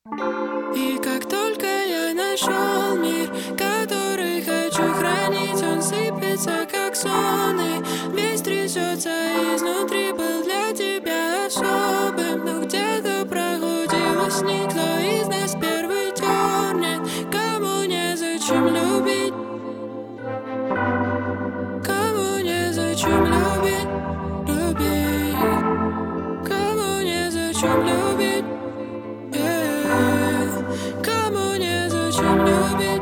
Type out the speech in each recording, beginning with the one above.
И как только я нашел мир, который хочу хранить, он сыпется как сон, и весь трясется изнутри. Был для тебя особым, но где-то прогудилось нить. Кто из нас первый дернет? Кому незачем любить? Кому незачем любить? Любить? Кому незачем любить? Кому незачем любить?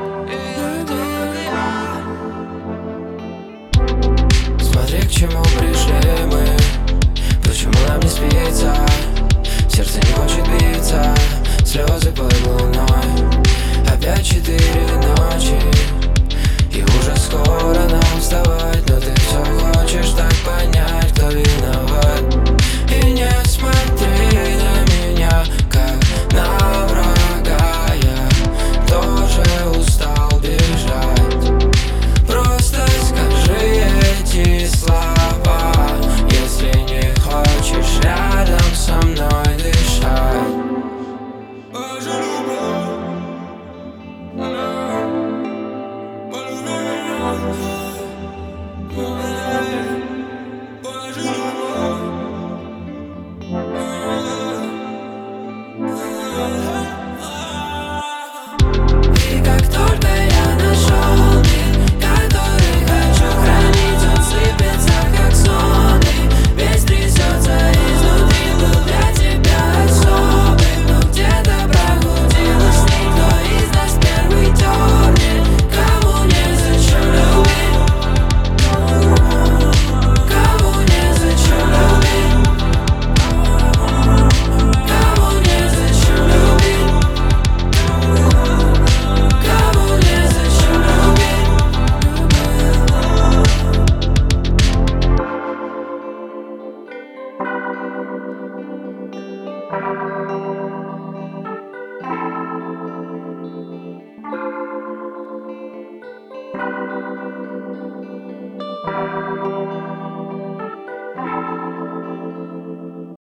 Смотри, к чему пришли мы, почему нам не спится, сердце не хочет биться, слезы под луной. Опять 4 ночи, и уже скоро нам вставать, но ты все хочешь так понять, кто виноват. И не смотри на меня, как на врага, я тоже устал бежать. Просто скажи эти слова, если не хочешь рядом со мной дышать. И как только я нашел мир, который хочу хранить, он сыпется как сон, и весь трясется изнутри. Был для тебя особым, но где-то прогудилась нить. Кто из нас первый дернет? Кому незачем любить? Кому незачем любить? Кому незачем любить? Кому незачем любить?